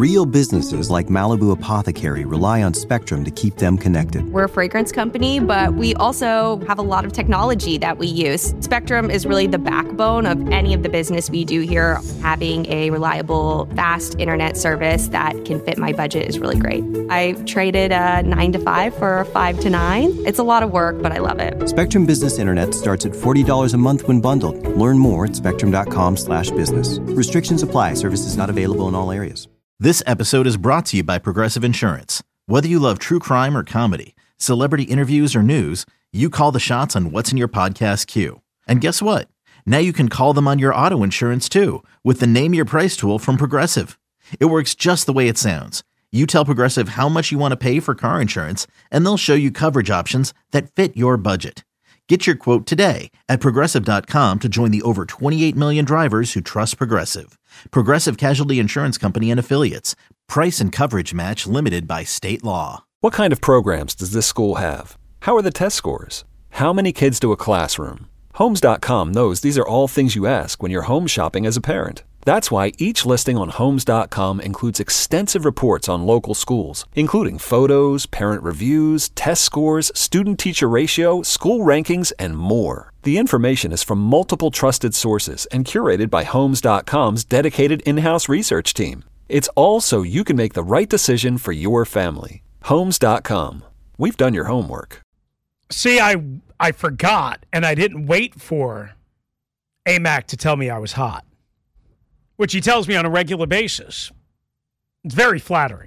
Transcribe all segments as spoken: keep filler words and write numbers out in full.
Real businesses like Malibu Apothecary rely on Spectrum to keep them connected. We're a fragrance company, but we also have a lot of technology that we use. Spectrum is really the backbone of any of the business we do here. Having a reliable, fast internet service that can fit my budget is really great. I traded a nine to five for a five to nine. It's a lot of work, but I love it. Spectrum Business Internet starts at forty dollars a month when bundled. Learn more at spectrum.com slash business. Restrictions apply. Services not available in all areas. This episode is brought to you by Progressive Insurance. Whether you love true crime or comedy, celebrity interviews or news, you call the shots on what's in your podcast queue. And guess what? Now you can call them on your auto insurance too with the Name Your Price tool from Progressive. It works just the way it sounds. You tell Progressive how much you want to pay for car insurance, and they'll show you coverage options that fit your budget. Get your quote today at Progressive dot com to join the over twenty-eight million drivers who trust Progressive. Progressive Casualty Insurance Company and Affiliates. Price and coverage match limited by state law. What kind of programs does this school have? How are the test scores? How many kids to a classroom? Homes dot com knows these are all things you ask when you're home shopping as a parent. That's why each listing on Homes dot com includes extensive reports on local schools, including photos, parent reviews, test scores, student-teacher ratio, school rankings, and more. The information is from multiple trusted sources and curated by Homes dot com's dedicated in-house research team. It's all so you can make the right decision for your family. Homes dot com. We've done your homework. See, I I forgot, and I didn't wait for A M A C to tell me I was hot, which he tells me on a regular basis. It's very flattering.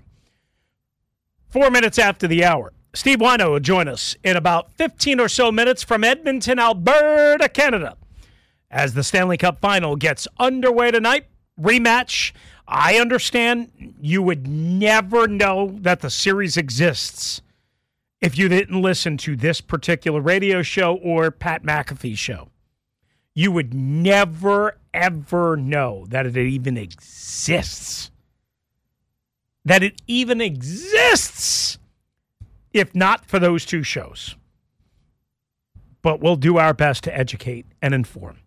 Four minutes after the hour, Steve Wino will join us in about fifteen or so minutes from Edmonton, Alberta, Canada, as the Stanley Cup Final gets underway tonight. Rematch. I understand you would never know that the series exists if you didn't listen to this particular radio show or Pat McAfee show. You would never, ever know that it even exists. That it even exists if not for those two shows. But we'll do our best to educate and inform.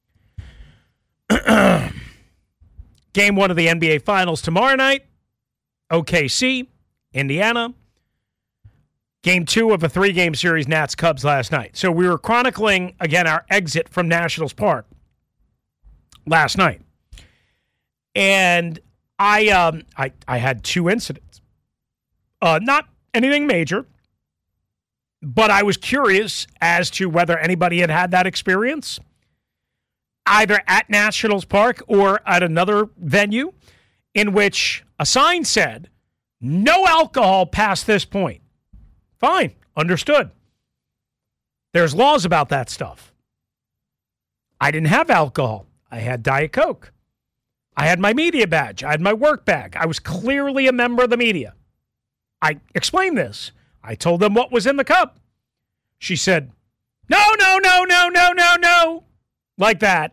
Game one of the N B A Finals tomorrow night. O K C, Indiana. Game two of a three-game series, Nats Cubs last night. So we were chronicling, again, our exit from Nationals Park last night. And I um I, I had two incidents. Uh, not anything major, but I was curious as to whether anybody had had that experience, either at Nationals Park or at another venue, in which a sign said, no alcohol past this point. Fine, understood. There's laws about that stuff. I didn't have alcohol. I had Diet Coke. I had my media badge. I had my work bag. I was clearly a member of the media. I explained this. I told them what was in the cup. She said, no, no, no, no, no, no, no. Like that.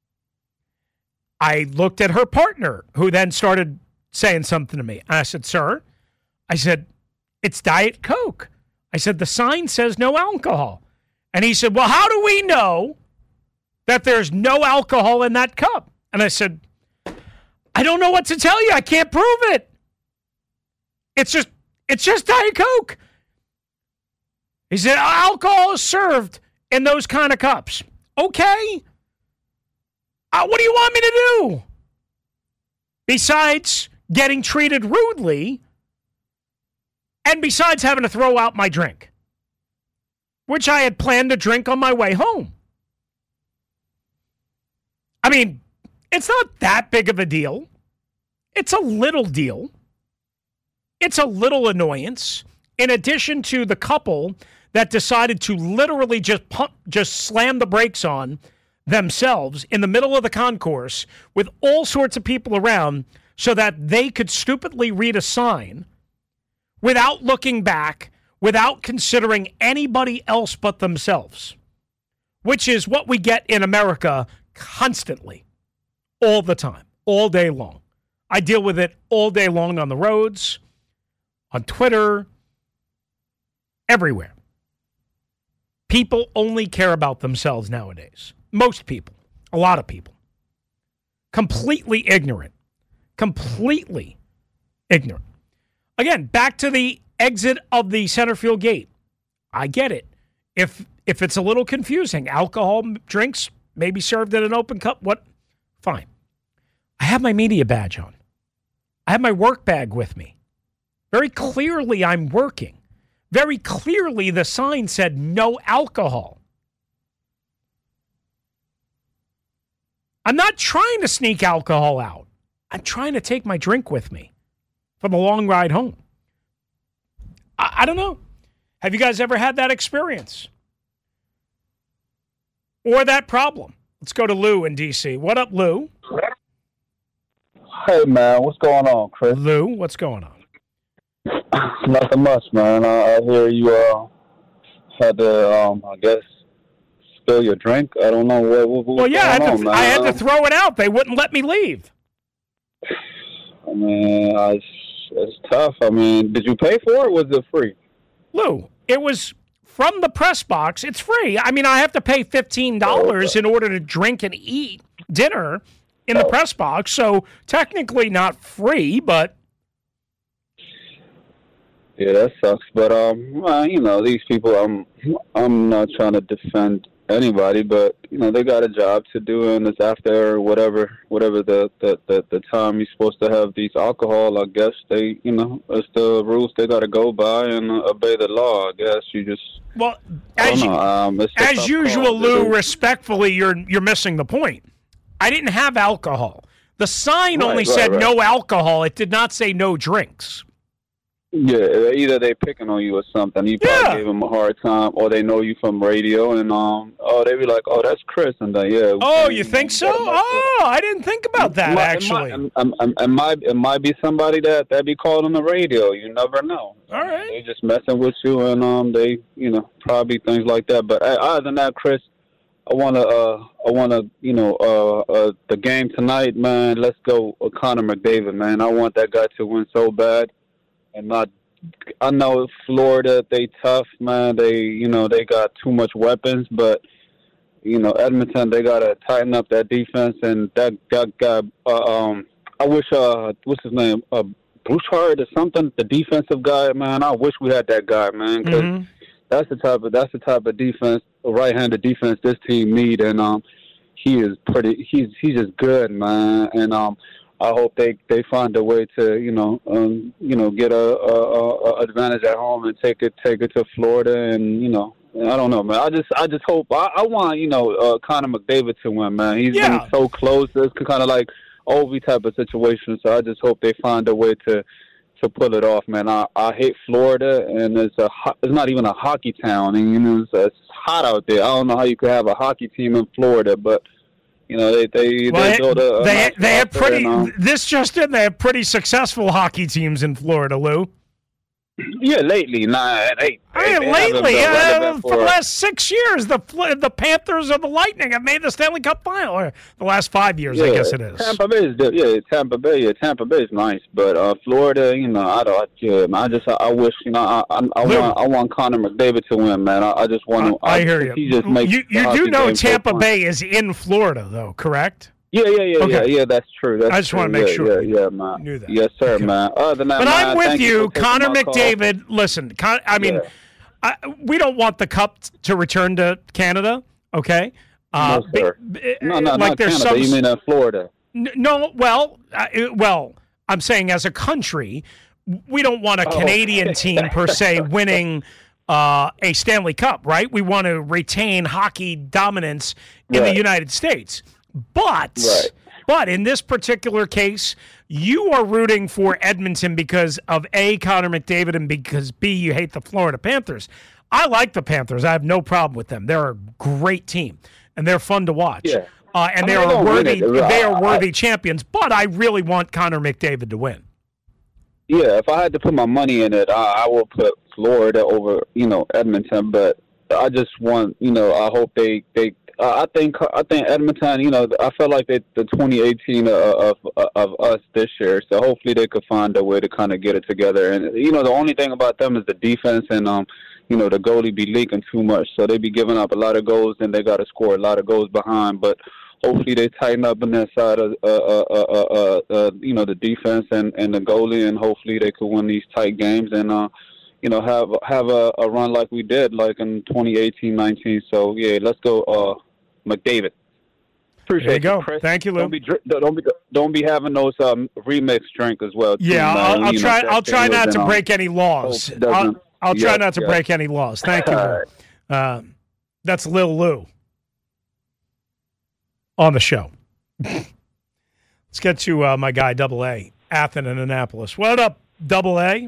I looked at her partner, who then started saying something to me. And I said, sir, I said, it's Diet Coke. I said, the sign says no alcohol. And he said, well, how do we know that there's no alcohol in that cup? And I said, I don't know what to tell you. I can't prove it. It's just, it's just Diet Coke. He said, alcohol is served in those kind of cups. Okay. Uh, what do you want me to do? Besides getting treated rudely, and besides having to throw out my drink, which I had planned to drink on my way home. I mean, it's not that big of a deal. It's a little deal. It's a little annoyance. In addition to the couple that decided to literally just pump, just slam the brakes on themselves in the middle of the concourse with all sorts of people around so that they could stupidly read a sign without looking back, without considering anybody else but themselves, which is what we get in America constantly, all the time, all day long. I deal with it all day long on the roads, on Twitter, everywhere. People only care about themselves nowadays. Most people, a lot of people, completely ignorant, completely ignorant. Again, back to the exit of the center field gate. I get it. If if it's a little confusing, alcohol drinks may be served in an open cup. What? Fine. I have my media badge on. I have my work bag with me. Very clearly, I'm working. Very clearly, the sign said no alcohol. I'm not trying to sneak alcohol out. I'm trying to take my drink with me for the long ride home. I, I don't know. Have you guys ever had that experience? Or that problem? Let's go to Lou in D C. What up, Lou? Hey, man. What's going on, Chris? Lou, what's going on? Nothing much, man. I, I hear you uh, had to, um, I guess, spill your drink. I don't know what, what, what's well, yeah, I had, going to, on, man. I had to throw it out. They wouldn't let me leave. I mean, I, it's tough. I mean, did you pay for it or was it free? Lou, it was from the press box. It's free. I mean, I have to pay fifteen dollars oh, okay. in order to drink and eat dinner in the oh. press box. So technically not free, but... Yeah, that sucks. But, um, well, you know, these people, I'm, I'm not trying to defend anybody, but, you know, they got a job to do, and it's after whatever whatever the, the, the, the time you're supposed to have these alcohol. I guess they, you know, it's the rules they got to go by and uh, obey the law. I guess you just... Well, as, you, um, as usual, Lou, respectfully, you're you're missing the point. I didn't have alcohol. The sign right, only right, said right. no alcohol. It did not say no drinks. Yeah, either they picking on you or something. You probably yeah. gave them a hard time, or they know you from radio, and um, oh, they be like, "Oh, that's Chris," and then yeah. Oh, you think so? Oh, I didn't think about that. It might, actually, it might, it might it might be somebody that that be called on the radio. You never know. All right, they just messing with you, and um, they you know probably things like that. But uh, other than that, Chris, I wanna uh, I wanna you know uh, uh, the game tonight, man. Let's go, with Connor McDavid, man. I want that guy to win so bad. And not, I know Florida, they tough, man. They, you know, they got too much weapons, but, you know, Edmonton, they got to tighten up that defense. And that, that guy, uh, um, I wish, uh, what's his name, uh, Bouchard or something, the defensive guy, man. I wish we had that guy, man, because mm-hmm. that's the type of that's the type of defense, right-handed defense this team need. And um, he is pretty, he's he's just good, man. And um. I hope they, they find a way to you know um, you know get a, a, a advantage at home and take it take it to Florida and you know I don't know, man. I just I just hope I, I want you know uh, Connor McDavid to win, man. He's yeah. been so close. It's kind of like Ovi type of situation. So I just hope they find a way to to pull it off, man. I, I hate Florida, and it's a it's not even a hockey town, and you know it's, it's hot out there. I don't know how you could have a hockey team in Florida, but. You know, they they well, they build a, a they nice they have pretty. And, um, this just in, they have pretty successful hockey teams in Florida, Lou. Yeah, lately, nah, they, I mean, they lately, uh, for, for the last six years, the the Panthers or the Lightning have made the Stanley Cup final. Or the last five years, yeah, I guess it is. Tampa Bay is yeah, Tampa Bay, yeah, Tampa Bay is nice, but uh, Florida, you know, I don't, yeah, I just, I, I wish, you know, I, I, I want, I want Connor McDavid to win, man. I, I just want to. I, I I, hear you. He just makes you you do know Tampa Bay is in Florida, though, correct? Yeah, yeah, yeah, okay. yeah, yeah. That's true. That's I just true. want to make yeah, sure. Yeah, yeah, man. You knew that. Yes, sir, okay. man. Other than that, but man, I'm with you, you Connor McDavid. Call. Listen, Con- I mean, yeah. I, we don't want the cup to return to Canada. Okay. Uh, no, sir. B- no, no, like not there's Canada. Some, you mean in Florida? N- no, well, uh, well, I'm saying as a country, we don't want a oh. Canadian team per se winning. Uh, a Stanley Cup, right? We want to retain hockey dominance in right. the United States. But right. but in this particular case, you are rooting for Edmonton because of A, Connor McDavid, and because B, you hate the Florida Panthers. I like the Panthers. I have no problem with them. They're a great team, and they're fun to watch. Yeah. Uh, and they are worthy. They are worthy I, champions. But I really want Connor McDavid to win. Yeah, if I had to put my money in it, I, I will put Florida over, you know, Edmonton. But I just want, you know, I hope they they. Uh, I think I think Edmonton. You know, I felt like they, the twenty eighteen of, of of us this year. So hopefully they could find a way to kind of get it together. And you know, the only thing about them is the defense, and um, you know, the goalie be leaking too much, so they be giving up a lot of goals, and they got to score a lot of goals behind. But hopefully they tighten up on that side of uh, uh, uh, uh, uh, you know, the defense and, and the goalie, and hopefully they could win these tight games and uh, you know, have have a, a run like we did like in twenty eighteen nineteen. So yeah, let's go, uh, McDavid. Appreciate there you go. You, Chris. Thank you, Lou. Don't be don't be don't be having those um, remix drink as well. Too, yeah, I'll, man. I'll You try. know, I'll try not to um, break any laws. I'll, I'll try yeah, not to yeah. break any laws. Thank you, Lou. Uh, that's Lil Lou on the show. Let's get to uh, my guy, Double A, Athen and Annapolis. What up, Double A?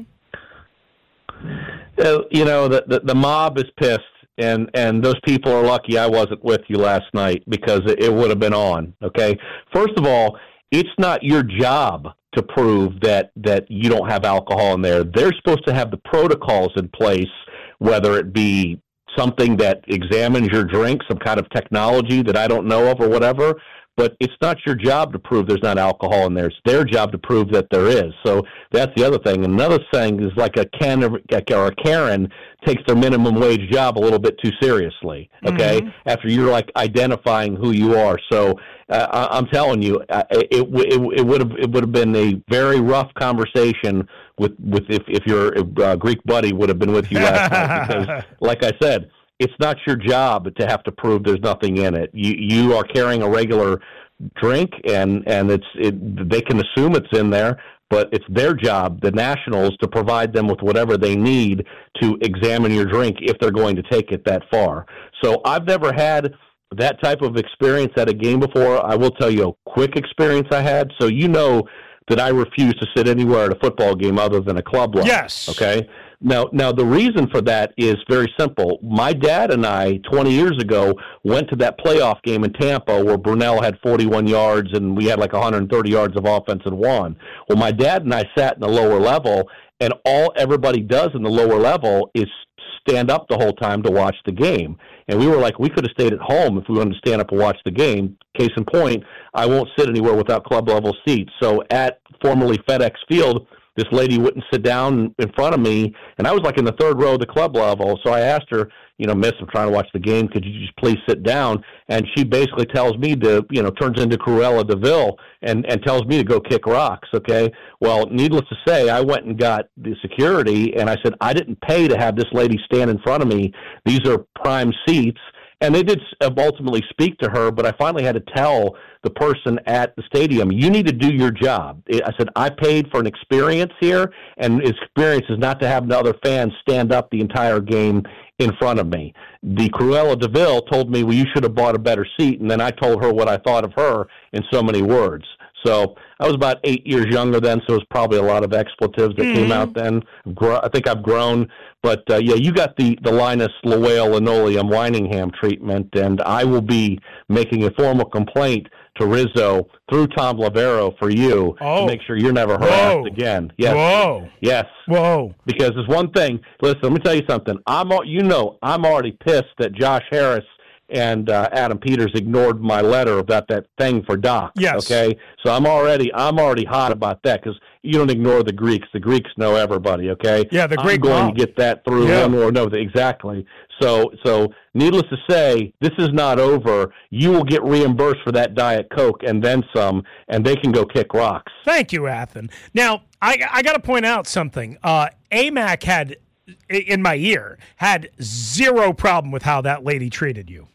Uh, you know, the, the the mob is pissed, and, and those people are lucky I wasn't with you last night because it, it would have been on, okay? First of all, it's not your job to prove that, that you don't have alcohol in there. They're supposed to have the protocols in place, whether it be something that examines your drink, some kind of technology that I don't know of or whatever, but it's not your job to prove there's not alcohol in there. It's their job to prove that there is. So that's the other thing. Another thing is like a Ken or a Karen takes their minimum wage job a little bit too seriously, okay, mm-hmm. after you're like identifying who you are. So uh, I, I'm telling you, uh, it, it, it would have it would have been a very rough conversation with, with if, if your uh, Greek buddy would have been with you last night because, like I said, it's not your job to have to prove there's nothing in it. You you are carrying a regular drink, and and it's it, they can assume it's in there, but it's their job, the Nationals, to provide them with whatever they need to examine your drink if they're going to take it that far. So I've never had that type of experience at a game before. I will tell you a quick experience I had. So you know that I refuse to sit anywhere at a football game other than a club level. Yes. Okay. Now, now the reason for that is very simple. My dad and I, twenty years ago, went to that playoff game in Tampa where Brunell had forty-one yards and we had like one hundred thirty yards of offense and won. Well, my dad and I sat in the lower level, and all everybody does in the lower level is stand up the whole time to watch the game. And we were like, we could have stayed at home if we wanted to stand up and watch the game. Case in point, I won't sit anywhere without club-level seats. So at formerly FedEx Field, this lady wouldn't sit down in front of me, and I was like in the third row of the club level. So I asked her, you know, miss, I'm trying to watch the game. Could you just please sit down? And she basically tells me to, you know, turns into Cruella DeVille and, and tells me to go kick rocks, okay? Well, needless to say, I went and got the security, and I said, I didn't pay to have this lady stand in front of me. These are prime seats. And they did ultimately speak to her, but I finally had to tell the person at the stadium, you need to do your job. I said, I paid for an experience here, and experience is not to have the other fans stand up the entire game in front of me. The Cruella DeVille told me, well, you should have bought a better seat, and then I told her what I thought of her in so many words. So I was about eight years younger then, so it was probably a lot of expletives that mm-hmm. came out then. I think I've grown. But, uh, yeah, you got the, the Linus Lowell Linoleum Whiningham treatment, and I will be making a formal complaint to Rizzo through Tom Lavero for you oh. to make sure you're never harassed Whoa. again. Yes. Whoa. Yes. Whoa. Because there's one thing. Listen, let me tell you something. I'm, you know, I'm already pissed that Josh Harris and uh, Adam Peters ignored my letter about that thing for Doc. Yes. Okay. So I'm already I'm already hot about that because you don't ignore the Greeks. The Greeks know everybody. Okay. Yeah. The Greek. I'm going mom. to get that through yeah. him or no. Exactly. So so needless to say, this is not over. You will get reimbursed for that Diet Coke and then some, and they can go kick rocks. Thank you, Athen. Now I I got to point out something. Uh, A M A C had in my ear had zero problem with how that lady treated you.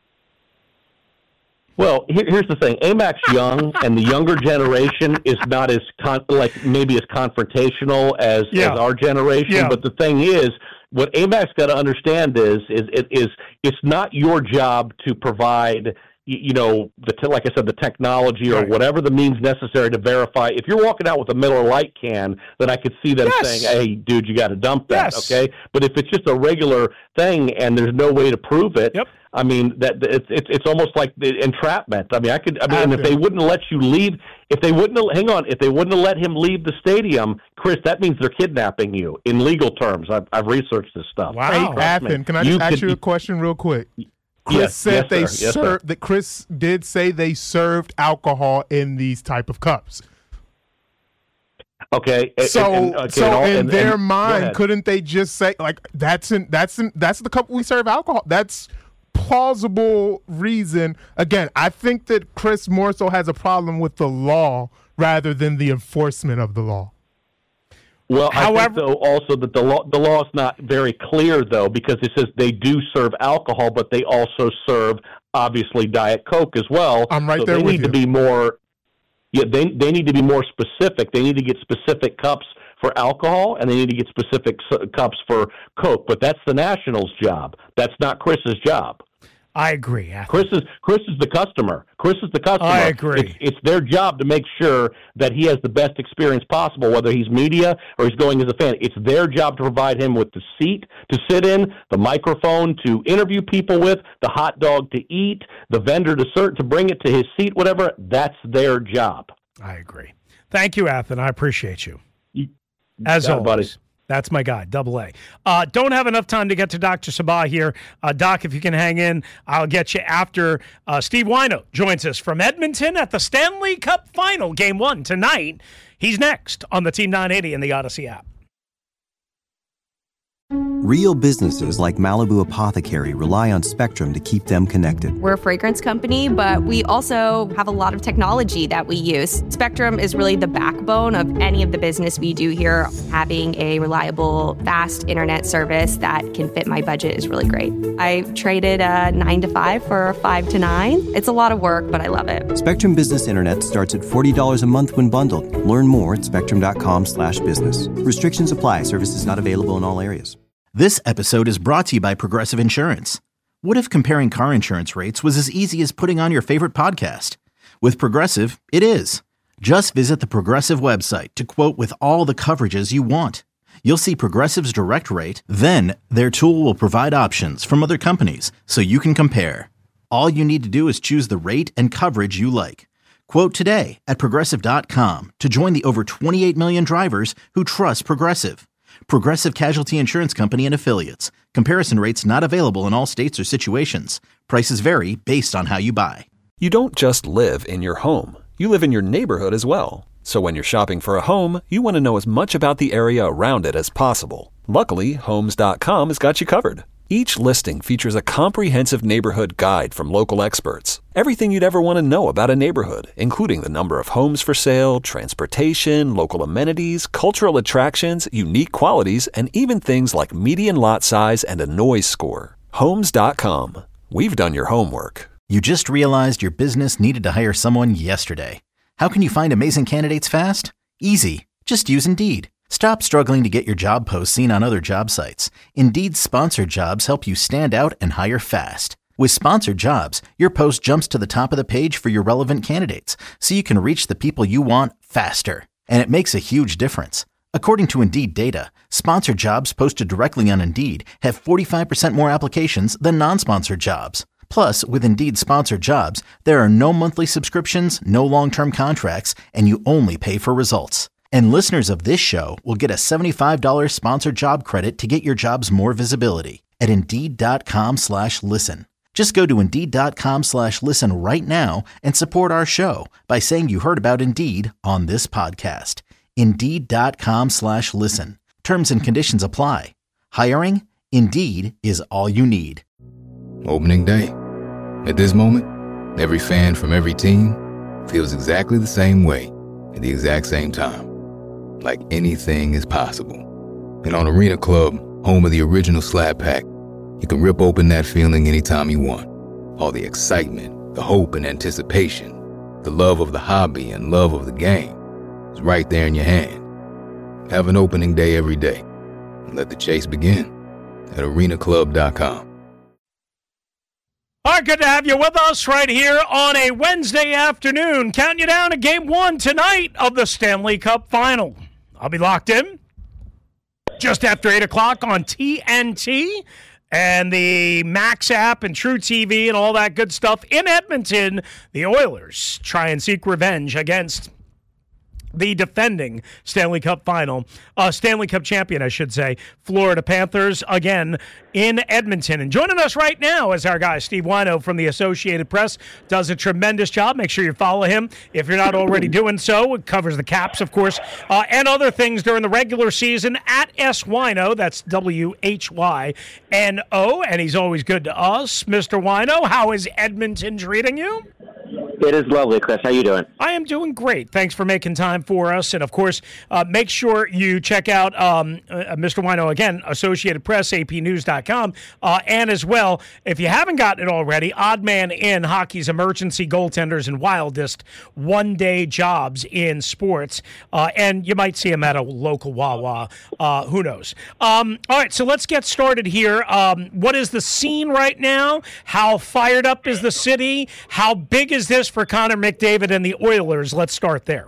Well, here, here's the thing. A M A C's young, and the younger generation is not as con- like maybe as confrontational as, yeah. as our generation. Yeah. But the thing is, what A M A C's got to understand is is it is it's not your job to provide, you know, the te- like I said, the technology or right. whatever the means necessary to verify. If you're walking out with a Miller Lite can, then I could see them yes. saying, "Hey, dude, you got to dump that." Yes. Okay, but if it's just a regular thing and there's no way to prove it. Yep. I mean, that it's it's it's almost like the entrapment. I mean, I could. I mean, if they wouldn't let you leave, if they wouldn't hang on, if they wouldn't have let him leave the stadium, Chris, that means they're kidnapping you in legal terms. I've I've researched this stuff. Wow, hey, Athen, can I just you ask could, you a question real quick? Chris yes, said yes, they sir. Yes, served. That Chris did say they served alcohol in these type of cups. Okay. So, and, and, okay, so and all, in and, their and, mind, couldn't they just say like that's in that's in that's the cup we serve alcohol? That's plausible reason. Again, I think that Chris more so has a problem with the law rather than the enforcement of the law. Well, However, I think, though, also that the law, the law is not very clear, though, because it says they do serve alcohol, but they also serve, obviously, Diet Coke as well. I'm right so there they with need you. to be more, yeah, they, they need to be more specific. They need to get specific cups for alcohol, and they need to get specific cups for Coke. But that's the Nationals' job. That's not Chris's job. I agree. Anthony. Chris is Chris is the customer. Chris is the customer. I agree. It's, it's their job to make sure that he has the best experience possible, whether he's media or he's going as a fan. It's their job to provide him with the seat to sit in, the microphone to interview people with, the hot dog to eat, the vendor to serve, to bring it to his seat, whatever. That's their job. I agree. Thank you, Athen. I appreciate you. you As got it, always. buddy. That's my guy, double A. Uh, don't have enough time to get to Doctor Sabah here. Uh, Doc, if you can hang in, I'll get you after uh, Steve Wino joins us from Edmonton at the Stanley Cup Final, Game one tonight. He's next on the Team nine eighty and the Odyssey app. Real businesses like Malibu Apothecary rely on Spectrum to keep them connected. We're a fragrance company, but we also have a lot of technology that we use. Spectrum is really the backbone of any of the business we do here. Having a reliable, fast internet service that can fit my budget is really great. I traded a nine to five for a five to nine. It's a lot of work, but I love it. Spectrum Business Internet starts at forty dollars a month when bundled. Learn more at spectrum.com slash business. Restrictions apply. Services not available in all areas. This episode is brought to you by Progressive Insurance. What if comparing car insurance rates was as easy as putting on your favorite podcast? With Progressive, it is. Just visit the Progressive website to quote with all the coverages you want. You'll see Progressive's direct rate, then their tool will provide options from other companies so you can compare. All you need to do is choose the rate and coverage you like. Quote today at progressive dot com to join the over twenty-eight million drivers who trust Progressive. Progressive Casualty Insurance Company and Affiliates. Comparison rates not available in all states or situations. Prices vary based on how you buy. You don't just live in your home. You live in your neighborhood as well. So when you're shopping for a home, you want to know as much about the area around it as possible. Luckily, Homes dot com has got you covered. Each listing features a comprehensive neighborhood guide from local experts. Everything you'd ever want to know about a neighborhood, including the number of homes for sale, transportation, local amenities, cultural attractions, unique qualities, and even things like median lot size and a noise score. Homes dot com. We've done your homework. You just realized your business needed to hire someone yesterday. How can you find amazing candidates fast? Easy. Just use Indeed. Stop struggling to get your job posts seen on other job sites. Indeed's sponsored jobs help you stand out and hire fast. With sponsored jobs, your post jumps to the top of the page for your relevant candidates, so you can reach the people you want faster. And it makes a huge difference. According to Indeed data, sponsored jobs posted directly on Indeed have forty-five percent more applications than non-sponsored jobs. Plus, with Indeed sponsored jobs, there are no monthly subscriptions, no long-term contracts, and you only pay for results. And listeners of this show will get a seventy-five dollars sponsored job credit to get your jobs more visibility at Indeed.com slash listen. Just go to Indeed.com slash listen right now and support our show by saying you heard about Indeed on this podcast. Indeed.com slash listen. Terms and conditions apply. Hiring? Indeed is all you need. Opening day. At this moment, every fan from every team feels exactly the same way at the exact same time. Like anything is possible. And on Arena Club, home of the original Slab Pack, you can rip open that feeling anytime you want. All the excitement, the hope and anticipation, the love of the hobby and love of the game is right there in your hand. Have an opening day every day. And let the chase begin at arena club dot com. All right, good to have you with us right here on a Wednesday afternoon. Counting you down to game one tonight of the Stanley Cup Final. I'll be locked in just after eight o'clock on T N T and the Max app and True T V and all that good stuff in Edmonton. The Oilers try and seek revenge against the defending Stanley Cup final, uh, Stanley Cup champion, I should say, Florida Panthers, again in Edmonton. And joining us right now is our guy, Steve Whyno from the Associated Press. Does a tremendous job. Make sure you follow him if you're not already doing so. It covers the Caps, of course, uh, and other things during the regular season at S. Whyno. That's W H Y N O, and he's always good to us. Mister Whyno, how is Edmonton treating you? It is lovely, Chris. How you doing? I am doing great. Thanks for making time for us. And, of course, uh, make sure you check out um, uh, Mister Whyno, again, Associated Press, A P News dot com. Uh, and as well, if you haven't gotten it already, Odd Man In, hockey's emergency goaltenders and wildest one-day jobs in sports. Uh, and you might see him at a local Wawa. Uh, who knows? Um, all right, so let's get started here. Um, what is the scene right now? How fired up is the city? How big is this for Connor McDavid and the Oilers? Let's start there.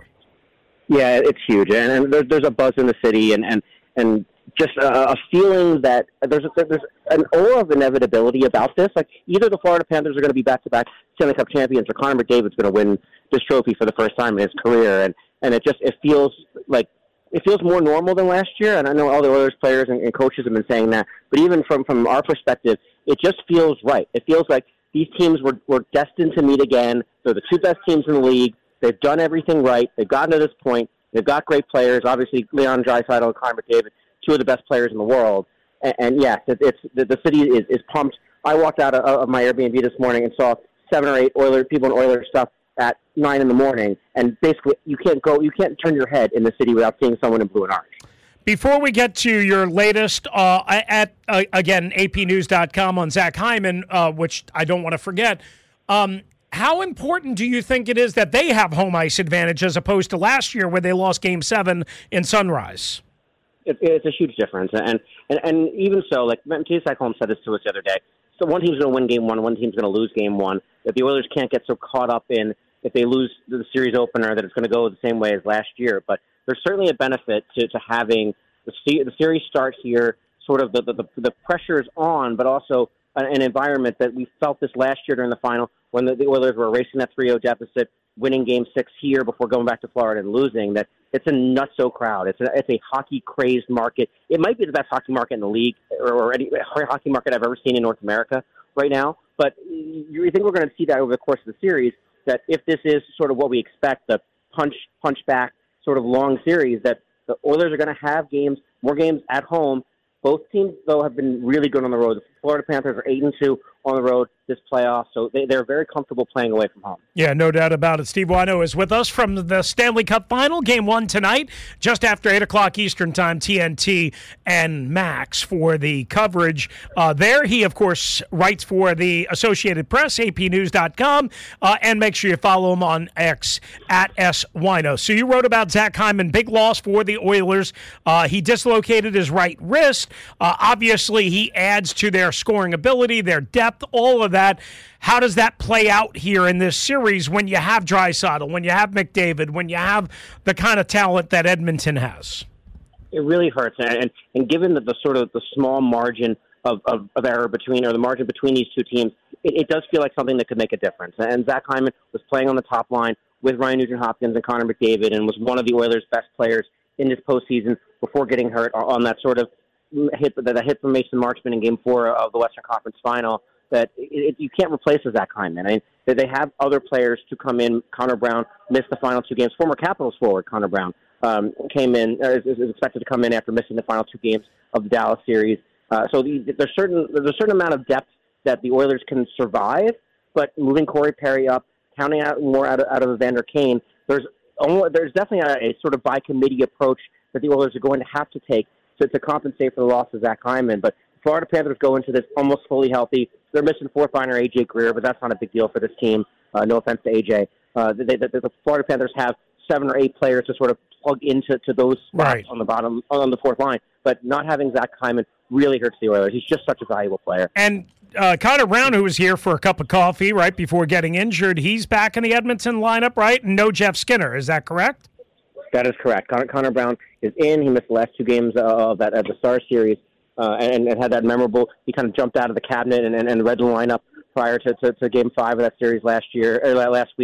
Yeah, it's huge, and, and there, there's a buzz in the city, and and, and just a, a feeling that there's a, there's an aura of inevitability about this. Like either the Florida Panthers are going to be back-to-back Stanley Cup champions, or Connor McDavid's going to win this trophy for the first time in his career, and and it just it feels like it feels more normal than last year. And I know all the Oilers players and, and coaches have been saying that, but even from from our perspective, it just feels right. It feels like these teams were, were destined to meet again. They're the two best teams in the league. They've done everything right. They've gotten to this point. They've got great players. Obviously, Leon Draisaitl and Connor McDavid, two of the best players in the world. And, and yes, it, it's the, the city is, is pumped. I walked out of, of my Airbnb this morning and saw seven or eight Oilers people in Oilers stuff at nine in the morning. And basically, you can't go, you can't turn your head in the city without seeing someone in blue and orange. Before we get to your latest, uh, at, uh, again, A P News dot com on Zach Hyman, uh, which I don't want to forget, um, how important do you think it is that they have home ice advantage as opposed to last year where they lost Game seven in Sunrise? It, it's a huge difference. And, and, and even so, like Mattias Ekholm said this to us the other day, so one team's going to win Game one, one team's going to lose Game one. That the Oilers can't get so caught up in, if they lose the series opener, that it's going to go the same way as last year. But there's certainly a benefit to, to having the, the series start here, sort of the, the, the pressure is on, but also an environment that we felt this last year during the final when the, the Oilers were erasing that three oh deficit, winning Game six here before going back to Florida and losing, that it's a nutso crowd. It's a, it's a hockey-crazed market. It might be the best hockey market in the league or, or any hockey market I've ever seen in North America right now. But you think we're going to see that over the course of the series, that if this is sort of what we expect, the punch, punch back sort of long series, that the Oilers are going to have games, more games at home. Both teams, though, have been really good on the road. The Florida Panthers are eight and two on the road this playoff, so they, they're very comfortable playing away from home. Yeah, no doubt about it. Steve Whyno is with us from the Stanley Cup Final, Game one tonight, just after eight o'clock Eastern Time, T N T and Max for the coverage uh, there. He, of course, writes for the Associated Press, A P News dot com, uh, and make sure you follow him on X, at S. Whyno. So you wrote about Zach Hyman, big loss for the Oilers. Uh, he dislocated his right wrist. Uh, obviously, he adds to their scoring ability, their depth, all of that. How does that play out here in this series when you have Draisaitl, when you have McDavid, when you have the kind of talent that Edmonton has? It really hurts, and and given the, the sort of the small margin of, of, of error between, or the margin between these two teams, it, it does feel like something that could make a difference. And Zach Hyman was playing on the top line with Ryan Nugent-Hopkins and Connor McDavid, and was one of the Oilers' best players in this postseason before getting hurt on that sort of hit, the hit from Mason Marchment in Game Four of the Western Conference Final. That it, it, you can't replace a Zach Hyman. I mean, they have other players to come in. Connor Brown missed the final two games. Former Capitals forward Connor Brown um, came in, or is, is expected to come in after missing the final two games of the Dallas series. Uh, so the, there's certain there's a certain amount of depth that the Oilers can survive, but moving Corey Perry up, counting out more out of, out of Evander Kane, there's almost, there's definitely a, a sort of by committee approach that the Oilers are going to have to take to, to compensate for the loss of Zach Hyman. But Florida Panthers go into this almost fully healthy. They're missing fourth liner A J Greer, but that's not a big deal for this team. Uh, no offense to A J. Uh, they, they, the Florida Panthers have seven or eight players to sort of plug into to those spots right on the bottom, on the fourth line. But not having Zach Hyman really hurts the Oilers. He's just such a valuable player. And uh, Connor Brown, who was here for a cup of coffee right before getting injured, he's back in the Edmonton lineup, right? And no Jeff Skinner. Is that correct? That is correct. Connor, Connor Brown is in. He missed the last two games of that of the Star Series. Uh, and, and had that memorable, he kind of jumped out of the cabinet and, and, and read the lineup prior to, to, to Game Five of that series last year or last week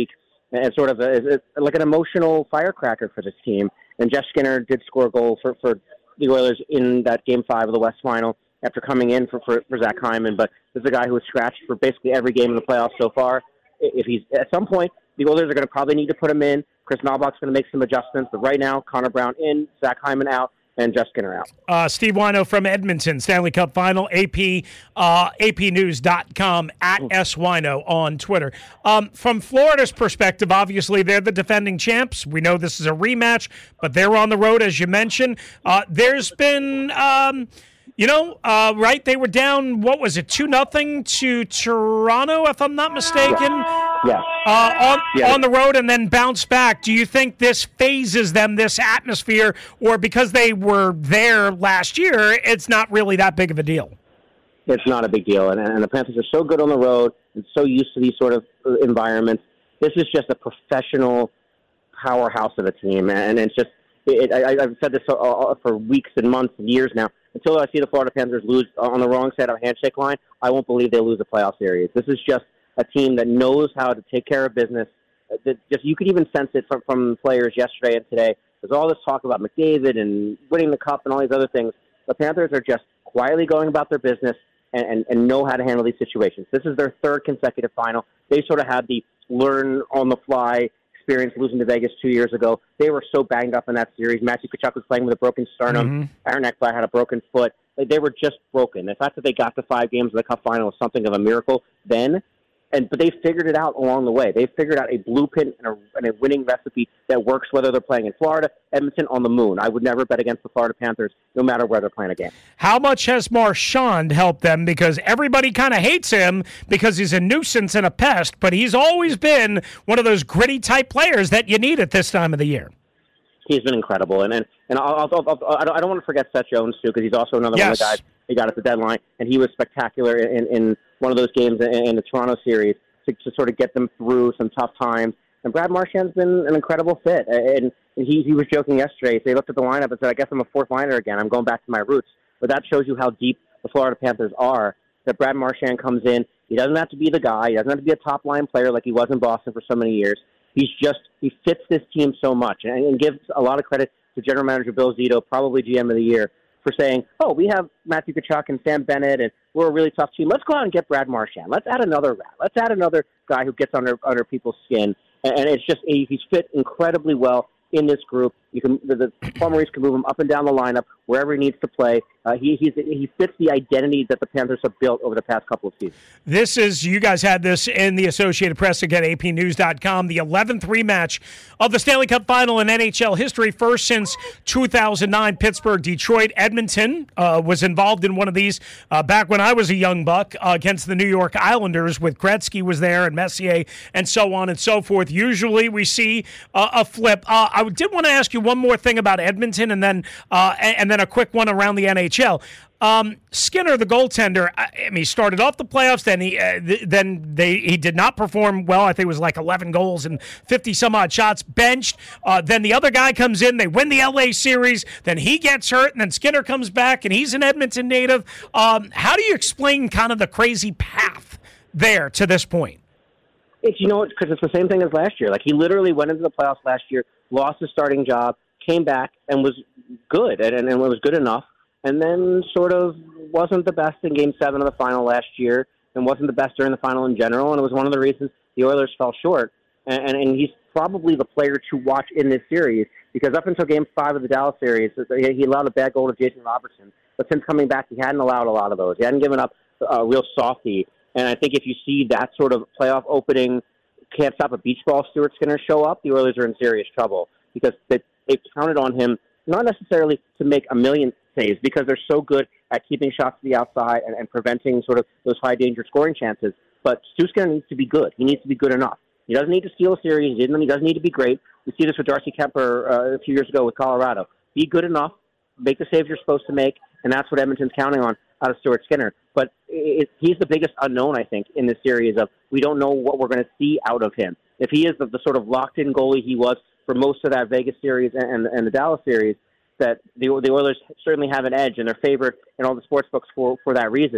and sort of a, a, like an emotional firecracker for this team. And Jeff Skinner did score a goal for, for the Oilers in that Game five of the West Final after coming in for, for, for Zach Hyman. But this is a guy who was scratched for basically every game in the playoffs so far. If he's at some point, the Oilers are going to probably need to put him in. Chris Knobloch's going to make some adjustments. But right now, Connor Brown in, Zach Hyman out, and Jeff Skinner out. Uh, Steve Wino from Edmonton, Stanley Cup Final, A P, uh, A P news dot com, at S Wino on Twitter. Um, from Florida's perspective, obviously, they're the defending champs. We know this is a rematch, but they're on the road, as you mentioned. Uh, there's been, um, you know, uh, right, they were down, what was it, two nothing to Toronto, if I'm not mistaken? Yeah. Uh, on, yeah. on the road and then bounce back. Do you think this phases them, this atmosphere, or because they were there last year, it's not really that big of a deal? It's not a big deal. And, and the Panthers are so good on the road and so used to these sort of environments. This is just a professional powerhouse of a team. And it's just, it, I, I've said this for weeks and months and years now. Until I see the Florida Panthers lose on the wrong side of a handshake line, I won't believe they lose a playoff series. This is just a team that knows how to take care of business. That just you could even sense it from, from players yesterday and today. There's all this talk about McDavid and winning the cup and all these other things. The Panthers are just quietly going about their business and, and, and know how to handle these situations. This is their third consecutive final. They sort of had the learn-on-the-fly experience losing to Vegas two years ago. They were so banged up in that series. Matthew Tkachuk was playing with a broken sternum. Mm-hmm. Aaron Ekblad had a broken foot. Like, they were just broken. The fact that they got to five games of the Cup final was something of a miracle then. And but they figured it out along the way. They figured out a blueprint and a, and a winning recipe that works whether they're playing in Florida, Edmonton, on the moon. I would never bet against the Florida Panthers, no matter where they're playing a game. How much has Marchand helped them? Because everybody kind of hates him because he's a nuisance and a pest, but he's always been one of those gritty-type players that you need at this time of the year. He's been incredible. And and, and I'll, I'll, I'll, I don't want to forget Seth Jones, too, because he's also another yes. one of the guys he got at the deadline, and he was spectacular in, in one of those games in, in the Toronto series to, to sort of get them through some tough times. And Brad Marchand's been an incredible fit. And, and he, he was joking yesterday. So he looked at the lineup and said, I guess I'm a fourth liner again. I'm going back to my roots. But that shows you how deep the Florida Panthers are, that Brad Marchand comes in. He doesn't have to be the guy. He doesn't have to be a top-line player like he was in Boston for so many years. He's just, he fits this team so much. And, and gives a lot of credit to General Manager Bill Zito, probably G M of the Year, for saying, oh, we have Matthew Tkachuk and Sam Bennett, and we're a really tough team. Let's go out and get Brad Marchand. Let's add another rat. Let's add another guy who gets under under people's skin. And, and it's just, he's fit incredibly well in this group. You can the, the Paul Maurice can move him up and down the lineup wherever he needs to play. Uh, he he's, he fits the identity that the Panthers have built over the past couple of seasons. This is, you guys had this in the Associated Press, again, A P news dot com, the eleventh rematch of the Stanley Cup Final in N H L history, first since two thousand nine. Pittsburgh, Detroit, Edmonton uh, was involved in one of these uh, back when I was a young buck uh, against the New York Islanders, with Gretzky was there and Messier and so on and so forth. Usually we see uh, a flip. Uh, I did want to ask you one more thing about Edmonton, and then uh, and then a quick one around the N H L. Um, Skinner, the goaltender, I mean, he started off the playoffs, then he uh, th- then they he did not perform well. I think it was like eleven goals and fifty some odd shots, benched. Uh, then the other guy comes in, they win the L A series, then he gets hurt, and then Skinner comes back, and he's an Edmonton native. Um, how do you explain kind of the crazy path there to this point? It's, you know, because it's the same thing as last year. Like, he literally went into the playoffs last year, lost his starting job, came back and was good, and, and was good enough, and then sort of wasn't the best in Game seven of the final last year, and wasn't the best during the final in general, and it was one of the reasons the Oilers fell short. And, and, and he's probably the player to watch in this series, because up until Game five of the Dallas series, he allowed a bad goal to Jason Robertson, but since coming back, he hadn't allowed a lot of those. He hadn't given up a real softie. And I think if you see that sort of playoff opening, can't stop a beach ball Stuart Skinner show up, the Oilers are in serious trouble, because they, they've counted on him not necessarily to make a million saves, because they're so good at keeping shots to the outside and, and preventing sort of those high-danger scoring chances. But Stu Skinner needs to be good. He needs to be good enough. He doesn't need to steal a series. He doesn't need to be great. We see this with Darcy Kemper uh, a few years ago with Colorado. Be good enough, make the saves you're supposed to make, and that's what Edmonton's counting on out of Stuart Skinner. But it, he's the biggest unknown, I think, in this series of we don't know what we're going to see out of him. If he is the, the sort of locked-in goalie he was for most of that Vegas series and, and the Dallas series, that the, the Oilers certainly have an edge, and they're favored in all the sports books for, for that reason.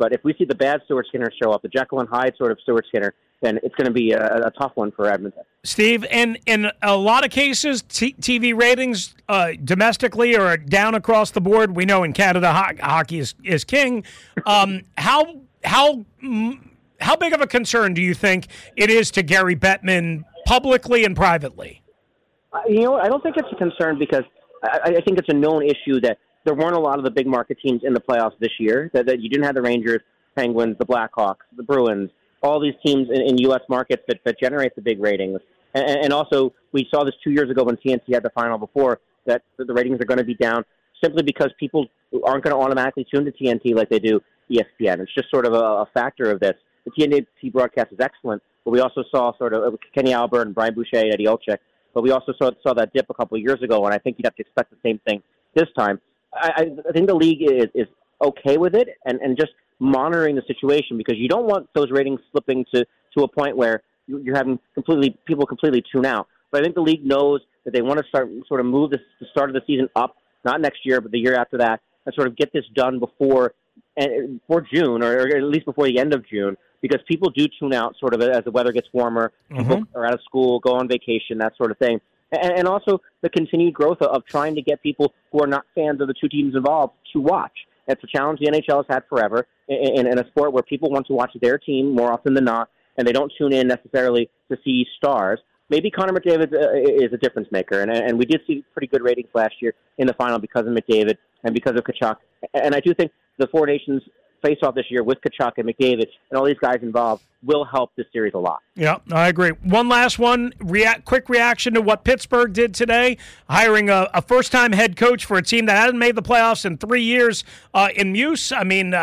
But if we see the bad Stuart Skinner show up, the Jekyll and Hyde sort of Stuart Skinner, then it's going to be a, a tough one for Edmonton. Steve, in, in a lot of cases, t- TV ratings uh, domestically are down across the board. We know in Canada, ho- hockey is, is king. Um, how how how big of a concern do you think it is to Gary Bettman publicly and privately? Uh, you know, I don't think it's a concern because I, I think it's a known issue that there weren't a lot of the big market teams in the playoffs this year, that, that you didn't have the Rangers, Penguins, the Blackhawks, the Bruins, all these teams in, in U S markets that, that generate the big ratings. And, and also, we saw this two years ago when T N T had the final before, that the ratings are going to be down simply because people aren't going to automatically tune to T N T like they do E S P N. It's just sort of a, a factor of this. The T N T broadcast is excellent, but we also saw sort of Kenny Albert and Brian Boucher and Eddie Olczyk, but we also saw, saw that dip a couple of years ago, and I think you'd have to expect the same thing this time. I, I think the league is, is okay with it and, and just monitoring the situation because you don't want those ratings slipping to, to a point where you're having completely people completely tune out. But I think the league knows that they want to start sort of move this, the start of the season up, not next year, but the year after that, and sort of get this done before and for June or, or at least before the end of June because people do tune out sort of as the weather gets warmer, Mm-hmm. people are out of school, go on vacation, that sort of thing. And, and also the continued growth of, of trying to get people who are not fans of the two teams involved to watch. It's a challenge the N H L has had forever in, in, in a sport where people want to watch their team more often than not, and they don't tune in necessarily to see stars. Maybe Connor McDavid uh, is a difference maker, and, and we did see pretty good ratings last year in the final because of McDavid and because of Tkachuk. And I do think the Four Nations face-off this year with Tkachuk and McDavid and all these guys involved will help this series a lot. Yeah, I agree. One last one, react, quick reaction to what Pittsburgh did today, hiring a, a first-time head coach for a team that hasn't made the playoffs in three years uh, in Muse. I mean,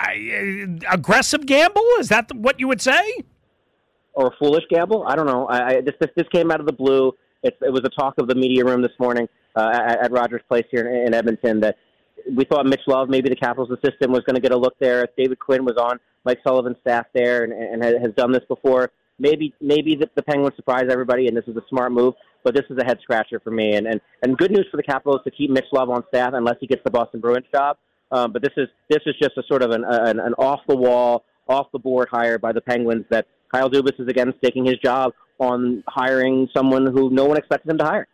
uh, aggressive gamble? Is that what you would say? Or a foolish gamble? I don't know. I, I, this, this this came out of the blue. It, it was a talk of the media room this morning uh, at, at Rogers Place here in, in Edmonton that we thought Mitch Love, maybe the Capitals assistant, was going to get a look there. David Quinn was on Mike Sullivan's staff there and, and has done this before. Maybe maybe the, the Penguins surprise everybody, and this is a smart move, but this is a head-scratcher for me. And, and, and good news for the Capitals to keep Mitch Love on staff unless he gets the Boston Bruins job. Um, but this is this is just a sort of an, an, an off-the-wall, off-the-board hire by the Penguins that Kyle Dubas is, again, staking his job on hiring someone who no one expected him to hire.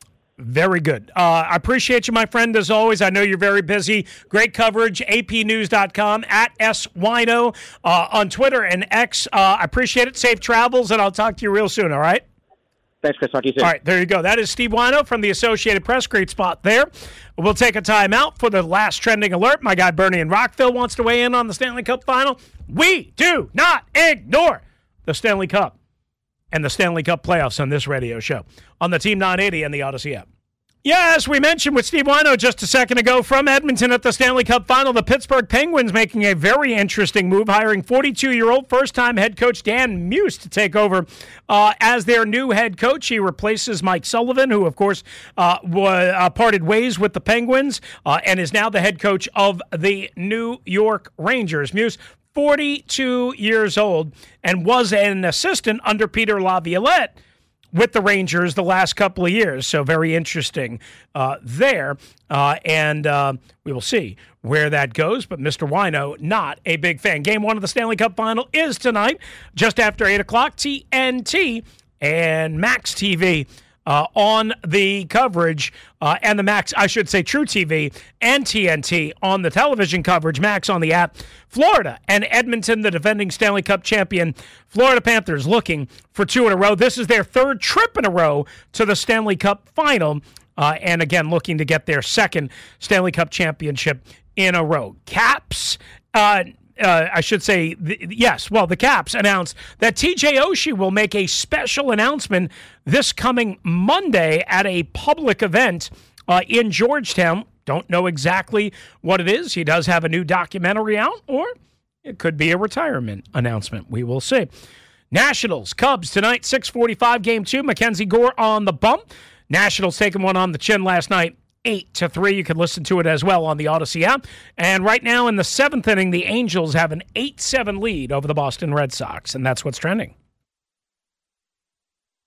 Very good. Uh, I appreciate you, my friend, as always. I know you're very busy. Great coverage, A P news dot com, at S Wino uh, on Twitter and X. Uh, I appreciate it. Safe travels, and I'll talk to you real soon, all right? Thanks, Chris. Talk to you soon. All right, there you go. That is Steve Wino from the Associated Press. Great spot there. We'll take a time out for the last trending alert. My guy Bernie in Rockville wants to weigh in on the Stanley Cup final. We do not ignore the Stanley Cup and the Stanley Cup playoffs on this radio show on the Team nine eighty and the Odyssey app. Yeah, as we mentioned with Steve Wino just a second ago from Edmonton at the Stanley Cup final, the Pittsburgh Penguins making a very interesting move, hiring forty-two-year-old first-time head coach Dan Muse to take over uh, as their new head coach. He replaces Mike Sullivan, who, of course, uh, was, uh, parted ways with the Penguins uh, and is now the head coach of the New York Rangers. Muse, forty-two years old, and was an assistant under Peter Laviolette with the Rangers the last couple of years. So very interesting uh, there. Uh, and uh, we will see where that goes. But Mister Wino, not a big fan. Game one of the Stanley Cup final is tonight, just after eight o'clock, T N T and Max T V. Uh, on the coverage, uh, and the Max, I should say True T V and T N T on the television coverage, Max on the app. Florida and Edmonton, the defending Stanley Cup champion. Florida Panthers looking for two in a row. This is their third trip in a row to the Stanley Cup final, uh, and again, looking to get their second Stanley Cup championship in a row. Caps, uh, Uh, I should say, the, yes, well, the Caps announced that T J Oshie will make a special announcement this coming Monday at a public event uh, in Georgetown. Don't know exactly what it is. He does have a new documentary out, or it could be a retirement announcement. We will see. Nationals, Cubs tonight, six forty-five, game two. Mackenzie Gore on the bump. Nationals taking one on the chin last night. Eight to three. You can listen to it as well on the Odyssey app. And right now in the seventh inning, the Angels have an eight seven lead over the Boston Red Sox, and that's what's trending.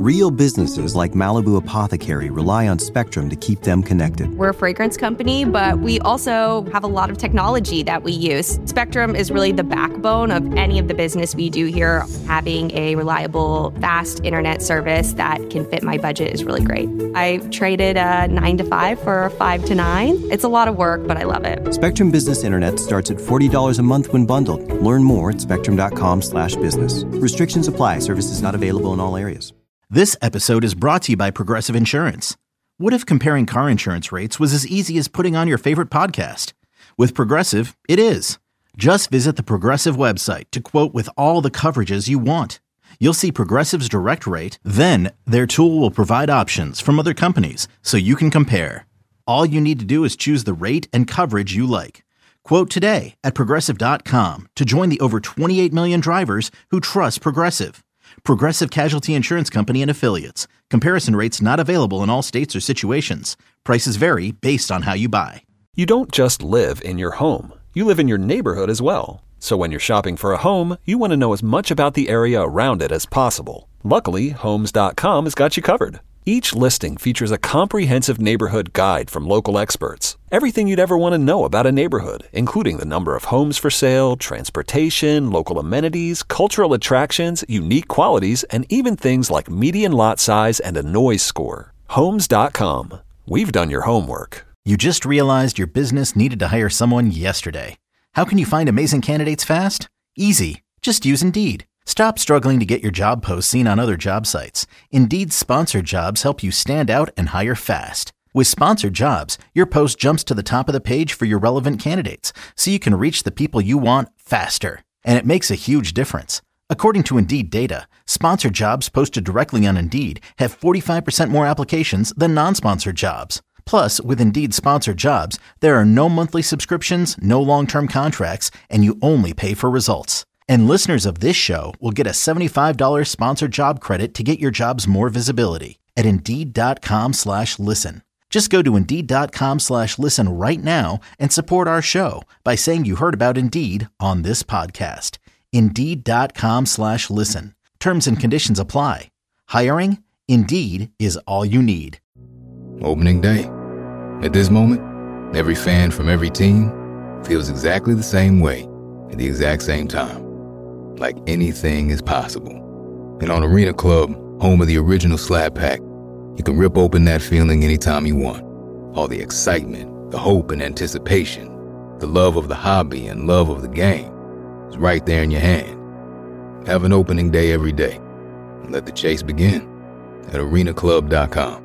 Real businesses like Malibu Apothecary rely on Spectrum to keep them connected. We're a fragrance company, but we also have a lot of technology that we use. Spectrum is really the backbone of any of the business we do here. Having a reliable, fast internet service that can fit my budget is really great. I traded a nine to five for a five to nine. It's a lot of work, but I love it. Spectrum Business Internet starts at forty dollars a month when bundled. Learn more at spectrum.com slash business. Restrictions apply. Services not available in all areas. This episode is brought to you by Progressive Insurance. What if comparing car insurance rates was as easy as putting on your favorite podcast? With Progressive, it is. Just visit the Progressive website to quote with all the coverages you want. You'll see Progressive's direct rate, then their tool will provide options from other companies so you can compare. All you need to do is choose the rate and coverage you like. Quote today at progressive dot com to join the over twenty-eight million drivers who trust Progressive. Progressive Casualty Insurance Company and Affiliates. Comparison rates not available in all states or situations. Prices vary based on how you buy. You don't just live in your home. You live in your neighborhood as well. So when you're shopping for a home, you want to know as much about the area around it as possible. Luckily, Homes dot com has got you covered. Each listing features a comprehensive neighborhood guide from local experts. Everything you'd ever want to know about a neighborhood, including the number of homes for sale, transportation, local amenities, cultural attractions, unique qualities, and even things like median lot size and a noise score. Homes dot com. We've done your homework. You just realized your business needed to hire someone yesterday. How can you find amazing candidates fast? Easy. Just use Indeed. Stop struggling to get your job posts seen on other job sites. Indeed's sponsored jobs help you stand out and hire fast. With sponsored jobs, your post jumps to the top of the page for your relevant candidates, so you can reach the people you want faster. And it makes a huge difference. According to Indeed data, sponsored jobs posted directly on Indeed have forty-five percent more applications than non-sponsored jobs. Plus, with Indeed sponsored jobs, there are no monthly subscriptions, no long-term contracts, and you only pay for results. And listeners of this show will get a seventy-five dollars sponsored job credit to get your jobs more visibility at Indeed.com slash listen. Just go to Indeed.com slash listen right now and support our show by saying you heard about Indeed on this podcast. Indeed.com slash listen. Terms and conditions apply. Hiring? Indeed is all you need. Opening day. At this moment, every fan from every team feels exactly the same way at the exact same time. Like anything is possible. And on Arena Club, home of the original Slab Pack, you can rip open that feeling anytime you want. All the excitement, the hope and anticipation, the love of the hobby and love of the game is right there in your hand. Have an opening day every day. And let the chase begin at arena club dot com.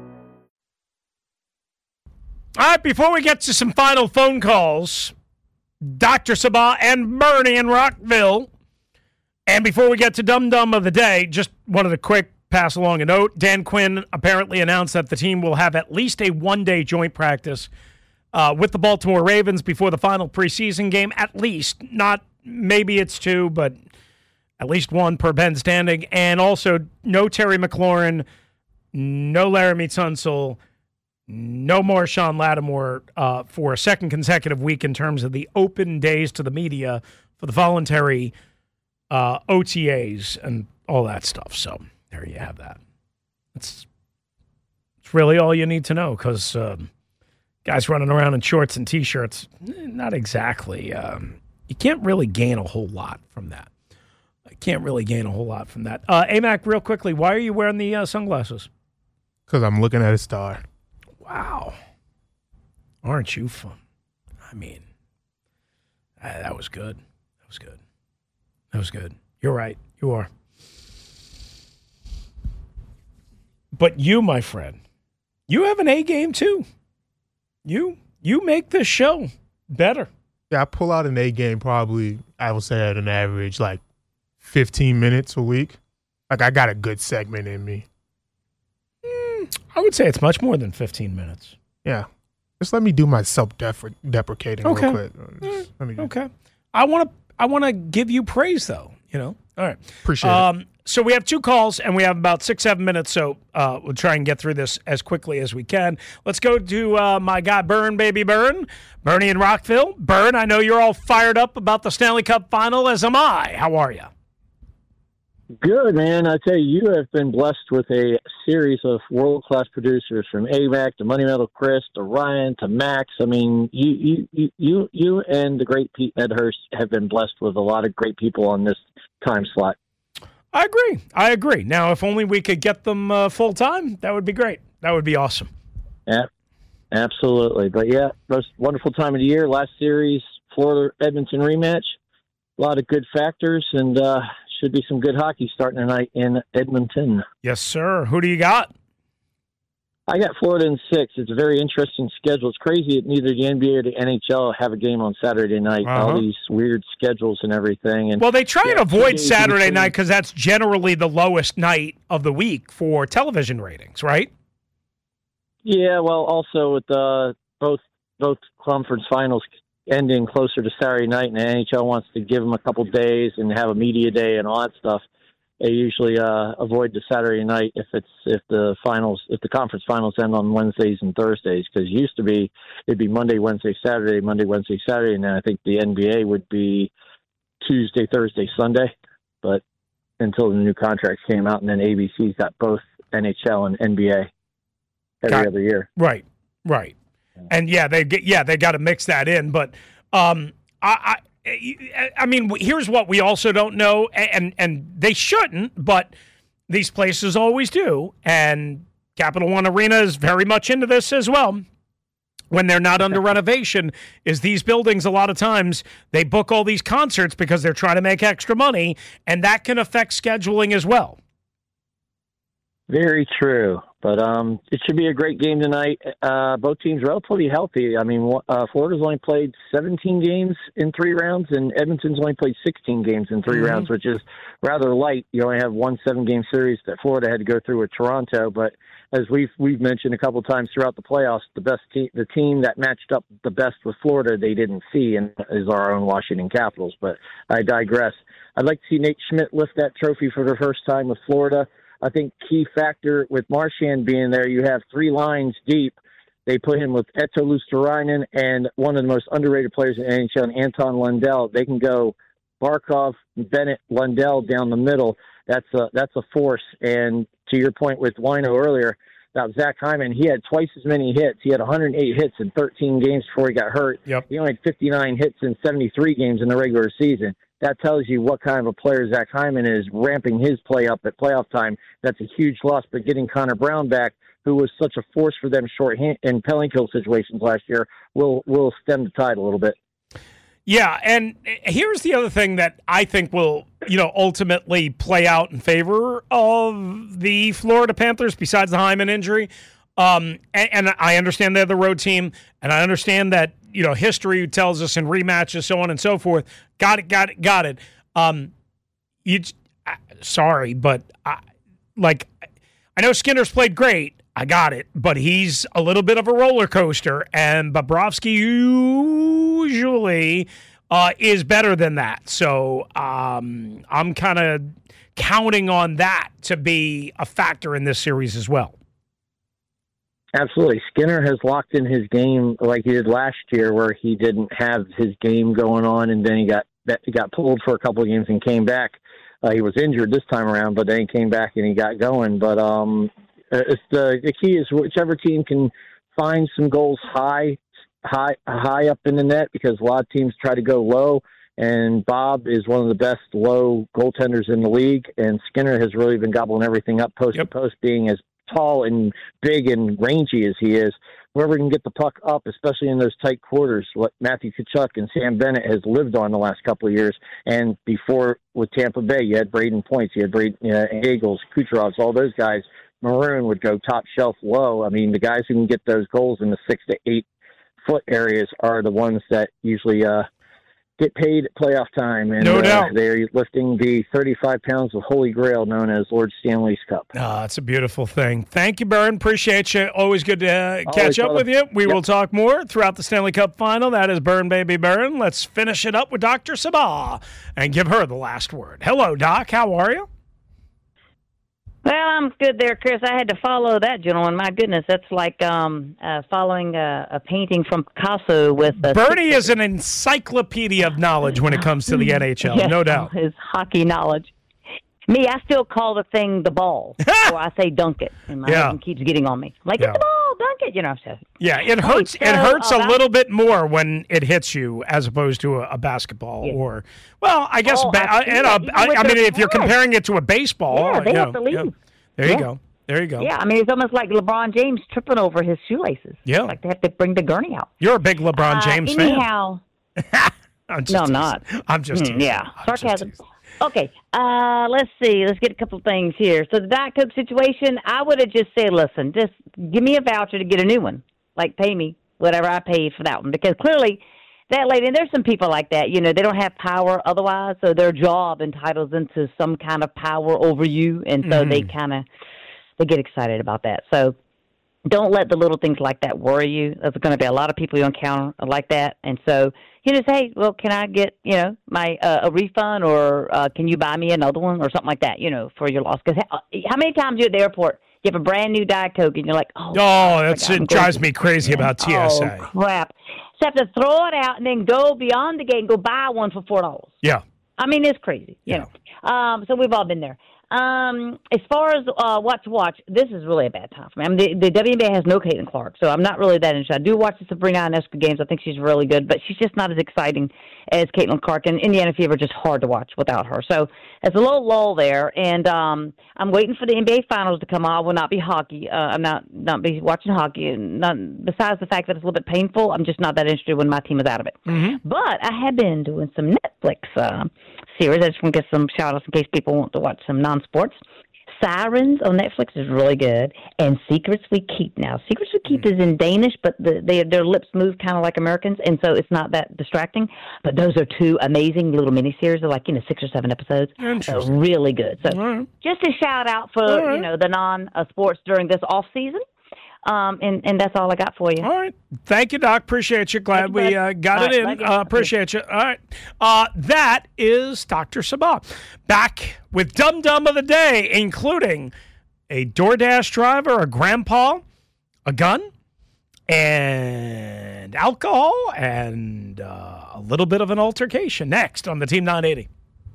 All right, before we get to some final phone calls, Doctor Sabah and Bernie in Rockville. And before we get to Dum Dum of the Day, just wanted to quick pass along a note. Dan Quinn apparently announced that the team will have at least a one-day joint practice uh, with the Baltimore Ravens before the final preseason game. At least. Not maybe it's two, but at least one per Ben Standing. And also no Terry McLaurin, no Laramie Tunsil, no more Sean Lattimore uh, for a second consecutive week in terms of the open days to the media for the voluntary uh, O T As and all that stuff. So there you have that. That's, that's really all you need to know because uh, guys running around in shorts and T-shirts, not exactly. Um, you can't really gain a whole lot from that. I can't really gain a whole lot from that. Uh, A-Mac, real quickly, why are you wearing the uh, sunglasses? Because I'm looking at a star. Wow. Aren't you fun? I mean, uh, that was good. That was good. That was good. You're right. You are. But you, my friend, you have an A game too. You you make this show better. Yeah, I pull out an A game probably, I would say at an average, like fifteen minutes a week. Like I got a good segment in me. I would say it's much more than fifteen minutes. Yeah. Just let me do my self-deprecating okay. real quick. Just let me do okay. I want to I want to give you praise, though. You know? All right. Appreciate um, it. So we have two calls, and we have about six, seven minutes, so uh, we'll try and get through this as quickly as we can. Let's go to uh, my guy, Burn, baby Burn. Bernie in Rockville. Burn, I know you're all fired up about the Stanley Cup Final, as am I. How are you? Good, man. I tell you, you have been blessed with a series of world-class producers, from A Mac to Money Metal Chris to Ryan to Max. I mean, you, you, you, you, you and the great Pete Medhurst have been blessed with a lot of great people on this time slot. I agree. I agree. Now, if only we could get them uh, full-time, that would be great. That would be awesome. Yeah, absolutely. But, yeah, most wonderful time of the year. Last series, Florida-Edmonton rematch. A lot of good factors, and uh, should be some good hockey starting tonight in Edmonton. Yes, sir. Who do you got? I got Florida in six. It's a very interesting schedule. It's crazy that neither the N B A or the N H L have a game on Saturday night. Uh-huh. All these weird schedules and everything. And well, they try yeah, and avoid Saturday night because that's generally the lowest night of the week for television ratings, right? Yeah, well, also with uh, both both conference finals ending closer to Saturday night, and the N H L wants to give them a couple days and have a media day and all that stuff. They usually uh, avoid the Saturday night if it's if the finals if the conference finals end on Wednesdays and Thursdays, because it used to be it'd be Monday, Wednesday, Saturday, Monday, Wednesday, Saturday, and then I think the N B A would be Tuesday, Thursday, Sunday. But until the new contracts came out, and then A B C's got both N H L and N B A every got, other year. Right, right. And yeah, they get yeah they got to mix that in. But um, I, I I mean, here's what we also don't know, and and they shouldn't, but these places always do. And Capital One Arena is very much into this as well. When they're not under renovation, is these buildings a lot of times they book all these concerts because they're trying to make extra money, and that can affect scheduling as well. Very true. But um, it should be a great game tonight. Uh, both teams relatively healthy. I mean, uh, Florida's only played seventeen games in three rounds, and Edmonton's only played sixteen games in three mm-hmm. rounds, which is rather light. You only have one seven-game series that Florida had to go through with Toronto. But as we've we've mentioned a couple of times throughout the playoffs, the best team, the team that matched up the best with Florida, they didn't see, and is our own Washington Capitals. But I digress. I'd like to see Nate Schmidt lift that trophy for the first time with Florida. I think key factor with Marchand being there, you have three lines deep. They put him with Eto Luostarinen and one of the most underrated players in the N H L, Anton Lundell. They can go Barkov, Bennett, Lundell down the middle. That's a that's a force. And to your point with Wino earlier about Zach Hyman, he had twice as many hits. He had one hundred eight hits in thirteen games before he got hurt. Yep. He only had fifty-nine hits in seventy-three games in the regular season. That tells you what kind of a player Zach Hyman is, ramping his play up at playoff time. That's a huge loss, but getting Connor Brown back, who was such a force for them short hand in penalty kill situations last year, will will stem the tide a little bit. Yeah, and here's the other thing that I think will, you know, ultimately play out in favor of the Florida Panthers, besides the Hyman injury. Um, and, and I understand they're the road team, and I understand that, you know, history tells us in rematches, so on and so forth. Got it, got it, got it. Um, you, sorry, but I, like, I know Skinner's played great. I got it, but he's a little bit of a roller coaster, and Bobrovsky usually uh, is better than that. So um, I'm kind of counting on that to be a factor in this series as well. Absolutely. Skinner has locked in his game like he did last year, where he didn't have his game going on, and then he got he got pulled for a couple of games and came back. Uh, he was injured this time around, but then he came back and he got going. But um, it's the the key is whichever team can find some goals high, high, high up in the net, because a lot of teams try to go low. And Bob is one of the best low goaltenders in the league, and Skinner has really been gobbling everything up post yep. to post, being as tall and big and rangy as he is. Whoever can get the puck up, especially in those tight quarters, what Matthew Tkachuk and Sam Bennett has lived on the last couple of years. And before with Tampa Bay, you had Braden Points, you had Braden uh, Eagles, Kucherovs, all those guys. Maroon would go top shelf low. I mean, the guys who can get those goals in the six to eight foot areas are the ones that usually uh, get paid at playoff time, and no doubt. Uh, they're lifting the thirty-five pounds of Holy Grail known as Lord Stanley's Cup. Ah, it's a beautiful thing. Thank you, Byrne. Appreciate you. Always good to uh, catch Always, up brother. with you. We yep. will talk more throughout the Stanley Cup final. That is Byrne, baby Byrne. Let's finish it up with Doctor Sabah and give her the last word. Hello, Doc. How are you? Well, I'm good there, Chris. I had to follow that gentleman. My goodness, that's like um, uh, following a, a painting from Picasso with a Bernie is an encyclopedia of knowledge when it comes to the N H L, yeah, no doubt. His hockey knowledge. Me, I still call the thing the ball, or I say dunk it, and my Yeah. husband keeps getting on me. I'm like, Yeah. it's the ball, dunk it, you know. So. Yeah, it hurts. Hey, it so, hurts uh, a little bit more when it hits you as opposed to a, a basketball Yeah. or, well, I guess. Oh, ba- I see and that. a, Even I, with I mean, their if you're pads. comparing it to a baseball, Yeah, they you have know, to leave. yeah. There you Yeah. go. There you go. Yeah, I mean, it's almost like LeBron James tripping over his shoelaces. Yeah. Like they have to bring the gurney out. You're a big LeBron Uh, James fan. anyhow, I'm just no, I'm teasing. not. I'm just Hmm, teasing. yeah, I'm just sarcasm. teasing. Okay, uh, let's see. Let's get a couple things here. So the Diet Coke situation, I would have just said, listen, just give me a voucher to get a new one. Like, pay me whatever I paid for that one. Because clearly that lady, and there's some people like that, you know, they don't have power otherwise, so their job entitles them to some kind of power over you, and so Mm-hmm. they kind of, they get excited about that. So don't let the little things like that worry you. There's going to be a lot of people you encounter like that. And so you just, hey, well, can I get, you know, my uh, a refund, or uh, can you buy me another one or something like that, you know, for your loss? Because how many times you're at the airport, you have a brand new Diet Coke, and you're like, oh, Oh, that's, God, I'm it going drives to- me crazy about T S A. Oh, crap. So you have to throw it out and then go beyond the gate and go buy one for four dollars. Yeah. I mean, it's crazy, you Yeah. know. Um, so we've all been there. Um, as far as uh, what to watch, this is really a bad time for me. I mean, the, the W N B A has no Caitlin Clark, so I'm not really that interested. I do watch the Sabrina Ionescu games. I think she's really good, but she's just not as exciting as Caitlin Clark. And Indiana Fever just hard to watch without her. So there's a little lull there, and um, I'm waiting for the N B A Finals to come on. It will not be hockey. Uh, I'm not not be watching hockey. And not, besides the fact that it's a little bit painful, I'm just not that interested when my team is out of it. Mm-hmm. But I have been doing some Netflix uh, series. I just want to get some shout-outs in case people want to watch some non-sports. Sirens on Netflix is really good, and Secrets We Keep now. Secrets We Keep is in Danish, but the, they, their lips move kind of like Americans, and so it's not that distracting. But those are two amazing little miniseries. They're like, you know, six or seven episodes. So Interesting. really good. So All right. just a shout-out for, All right. you know, the non-sports during this off-season. Um, and, and that's all I got for you. All right. Thank you, Doc. Appreciate you. Glad Thank you, we bud. uh, got All it right, in. love you. Uh, appreciate you. All right. Uh, that is Doctor Sabah. Back with Dum Dum of the Day, including a DoorDash driver, a grandpa, a gun, and alcohol, and uh, a little bit of an altercation. Next on the Team nine eighty.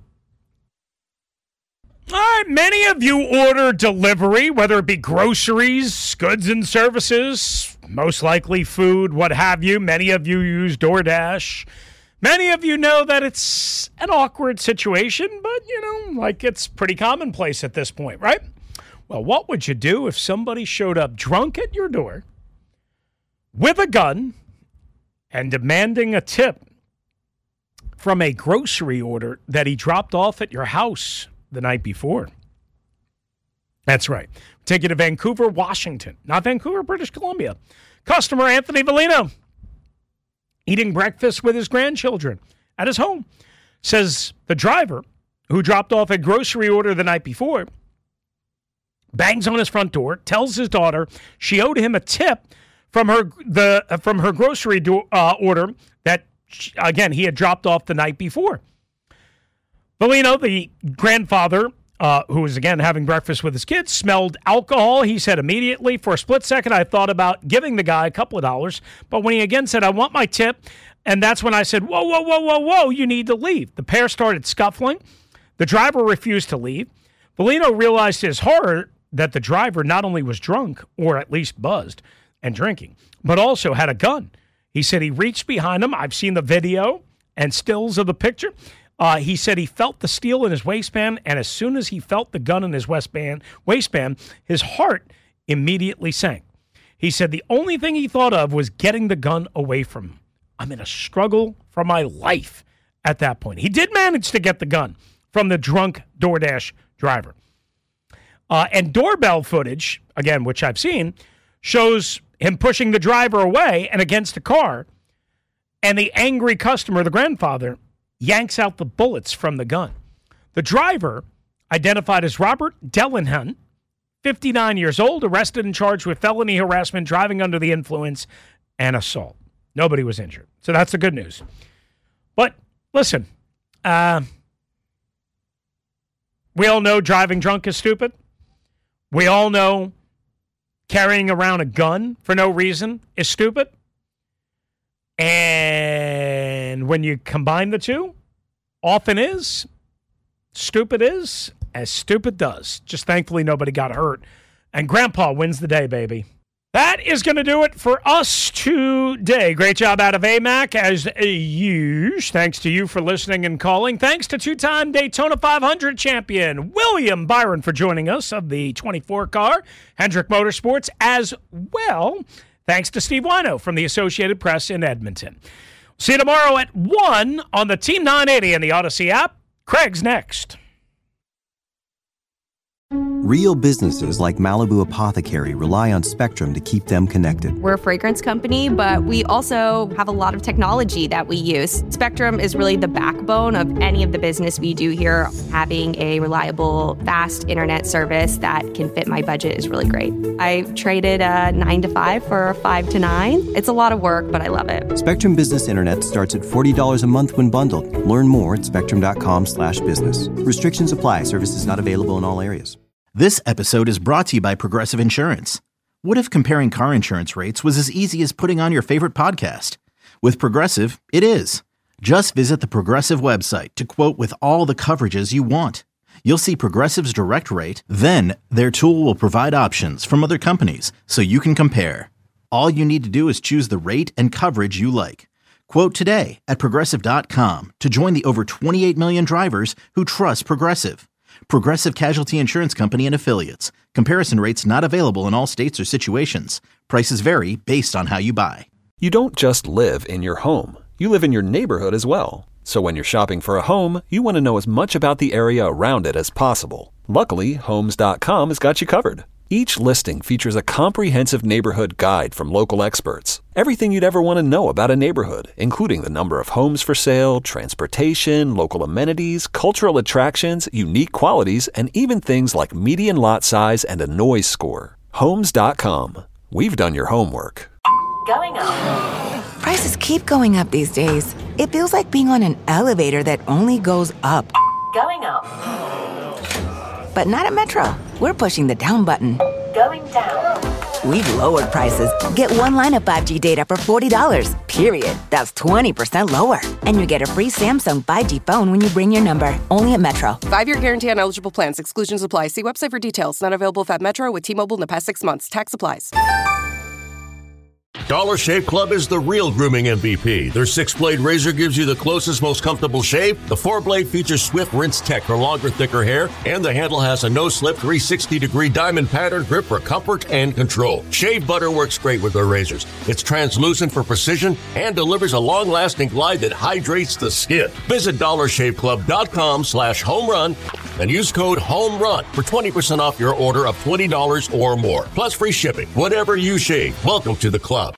All right, many of you order delivery, whether it be groceries, goods and services, most likely food, what have you. Many of you use DoorDash. Many of you know that it's an awkward situation, but, you know, like it's pretty commonplace at this point, right? Well, what would you do if somebody showed up drunk at your door with a gun and demanding a tip from a grocery order that he dropped off at your house the night before? That's right. Take you to Vancouver, Washington, not Vancouver, British Columbia. Customer Anthony Valino, eating breakfast with his grandchildren at his home, says the driver who dropped off a grocery order the night before bangs on his front door, tells his daughter she owed him a tip from her the uh, from her grocery do, uh, order that, she, again, he had dropped off the night before. Valino, the grandfather, uh, who was, again, having breakfast with his kids, smelled alcohol. He said immediately, for a split second, I thought about giving the guy a couple of dollars. But when he again said, I want my tip, and that's when I said, whoa, whoa, whoa, whoa, whoa, you need to leave. The pair started scuffling. The driver refused to leave. Valino realized to his horror that the driver not only was drunk, or at least buzzed and drinking, but also had a gun. He said he reached behind him. I've seen the video and stills of the picture. Uh, he said he felt the steel in his waistband, and as soon as he felt the gun in his waistband, waistband, his heart immediately sank. He said the only thing he thought of was getting the gun away from him. I'm in a struggle for my life at that point. He did manage to get the gun from the drunk DoorDash driver. Uh, and doorbell footage, again, which I've seen, shows him pushing the driver away and against a car, and the angry customer, the grandfather, yanks out the bullets from the gun. The driver, identified as Robert Dellenhunt, fifty-nine years old, arrested and charged with felony harassment, driving under the influence, and assault. Nobody was injured. So that's the good news. But listen, uh, we all know driving drunk is stupid. We all know carrying around a gun for no reason is stupid. And when you combine the two, often is, stupid is, as stupid does. Just thankfully nobody got hurt. And Grandpa wins the day, baby. That is going to do it for us today. Great job out of A M A C as usual. Thanks to you for listening and calling. Thanks to two-time Daytona five hundred champion William Byron for joining us of the twenty-four car. Hendrick Motorsports as well. Thanks to Steve Wino from the Associated Press in Edmonton. See you tomorrow at one on the Team nine eighty and the Odyssey app. Craig's next. Real businesses like Malibu Apothecary rely on Spectrum to keep them connected. We're a fragrance company, but we also have a lot of technology that we use. Spectrum is really the backbone of any of the business we do here. Having a reliable, fast internet service that can fit my budget is really great. I traded a nine to five for a five to nine. It's a lot of work, but I love it. Spectrum Business Internet starts at forty dollars a month when bundled. Learn more at spectrum.com slash business. Restrictions apply. Services not available in all areas. This episode is brought to you by Progressive Insurance. What if comparing car insurance rates was as easy as putting on your favorite podcast? With Progressive, it is. Just visit the Progressive website to quote with all the coverages you want. You'll see Progressive's direct rate, then their tool will provide options from other companies so you can compare. All you need to do is choose the rate and coverage you like. Quote today at Progressive dot com to join the over twenty-eight million drivers who trust Progressive. Progressive Casualty Insurance Company and Affiliates. Comparison rates not available in all states or situations. Prices vary based on how you buy. You don't just live in your home. You live in your neighborhood as well. So when you're shopping for a home, you want to know as much about the area around it as possible. Luckily, Homes dot com has got you covered. Each listing features a comprehensive neighborhood guide from local experts. Everything you'd ever want to know about a neighborhood, including the number of homes for sale, transportation, local amenities, cultural attractions, unique qualities, and even things like median lot size and a noise score. Homes dot com. We've done your homework. Going up. Prices keep going up these days. It feels like being on an elevator that only goes up. Going up. But not at Metro. We're pushing the down button. Going down. We've lowered prices. Get one line of five G data for forty dollars, period. That's twenty percent lower. And you get a free Samsung five G phone when you bring your number. Only at Metro. Five-year guarantee on eligible plans. Exclusions apply. See website for details. Not available at Metro with T-Mobile in the past six months. Tax applies. Dollar Shave Club is the real grooming M V P. Their six-blade razor gives you the closest, most comfortable shave. The four-blade features Swift Rinse Tech for longer, thicker hair. And the handle has a no-slip three sixty degree diamond pattern grip for comfort and control. Shave butter works great with their razors. It's translucent for precision and delivers a long-lasting glide that hydrates the skin. Visit dollar shave club dot com slash home run and use code HOMERUN for twenty percent off your order of twenty dollars or more. Plus free shipping. Whatever you shave, welcome to the club.